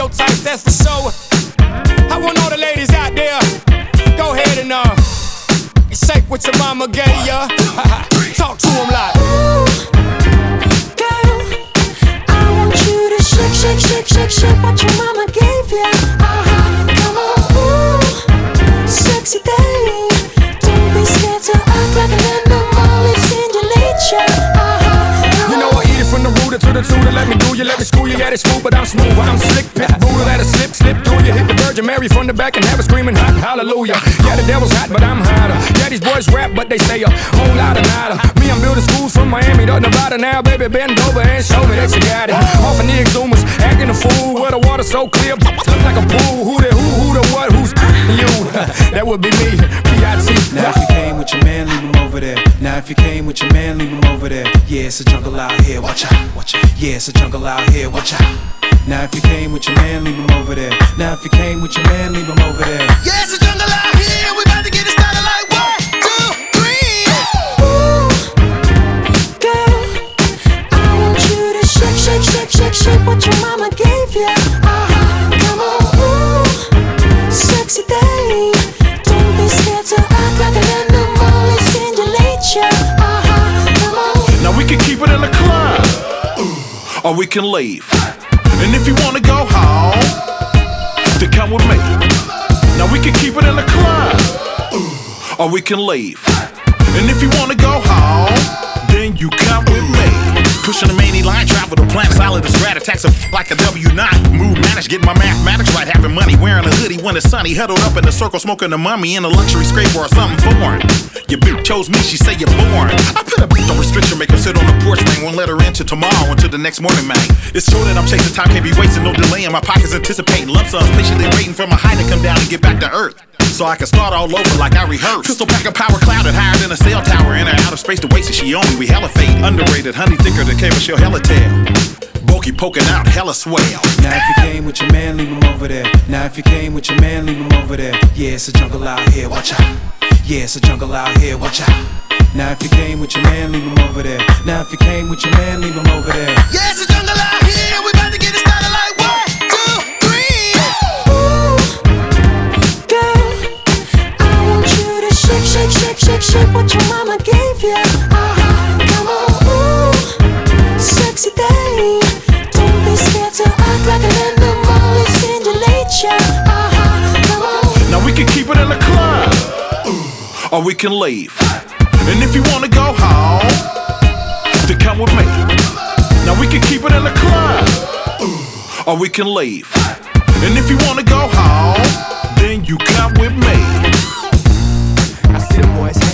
your type, that's for sure. I want all the ladies out there, go ahead and shake what your mama gave ya. Talk to them like, ooh, girl, I want you to shake, shake, shake, shake, shake what your mama gave ya. Come on, ooh, sexy thing. Don't be scared to act like an animal, it's in your nature. You know I eat it from the rooter to the tutor. Let me do you, let me school you. Yeah, it's smooth, but I'm smooth. I'm slick, pit ruler, let it slip through you. Hit the Virgin Mary from the back and have it screaming hot, hallelujah. Yeah, the devil's hot, but I'm hotter. Yeah, these boys rap, but they say a whole lot of nada. Me, I'm building schools from Miami to Nevada. Now, baby, bend over and show me that you got it. Off of the exhumers, acting a fool. Where the water's so clear, look like a pool. Who the what, who's you? That would be me, P.I.T. Now if you came with your man, leave him over there. Now if you came with your man, leave him over there. Yeah, it's a jungle out here, watch out, watch out. Yeah, it's a jungle out here, watch out. Now if you came with your man, leave him over there. Now if you came with your man, leave him over there. Yeah, it's a jungle out here, we about to get it started like 1, 2, 3. Ooh, girl, I want you to shake, shake, shake, shake, shake what your mama gave ya. Come on, ooh, sexy thing. Don't be scared to act like an animal, it's in your nature. Come on. Now we can keep it in the club, or we can leave. And if you wanna go home, then come with me. Now we can keep it in the club, or we can leave. And if you wanna go home, then you come with me. Pushing the main line, travel the planet, solid as rat, attacks like a W9. Move, manage, getting my mathematics right, having money, wearing a hoodie when it's sunny, huddled up in a circle, smoking a mummy in a luxury scraper or something foreign. Your bitch chose me, she say you're born. I put a bitch on restriction, make her sit on the porch, man. Won't let her into tomorrow, until the next morning, man. It's true that I'm chasing time, can't be wasting, no delay in my pockets, anticipating lump sums, patiently waiting for my high to come down and get back to earth. So I can start all over like I rehearsed. Crystal pack of power clouded, higher than a cell tower. In or out of space to waste it, she on me, we hella faded. Underrated, honey thicker than cable, she'll hella tell. Bulky poking out, hella swell. Now if you came with your man, leave him over there. Now if you came with your man, leave him over there. Yeah, it's a jungle out here, watch out. Yeah, it's a jungle out here, watch out. Now if you came with your man, leave him over there. Now if you came with your man, leave him over there. Yeah, it's a jungle out here, we about to get it started like 1, 2, 3. Ooh, girl, I want you to shake, shake, shake, shake, shake what your mama gave ya. Come on, ooh, sexy thing. Don't be scared to act like an animal, it's in your nature. Come on. Now we can keep it in the club, or we can leave. And if you wanna go home, then come with me. Now we can keep it in the club, or we can leave. And if you wanna go home, then you come with me. I see them boys.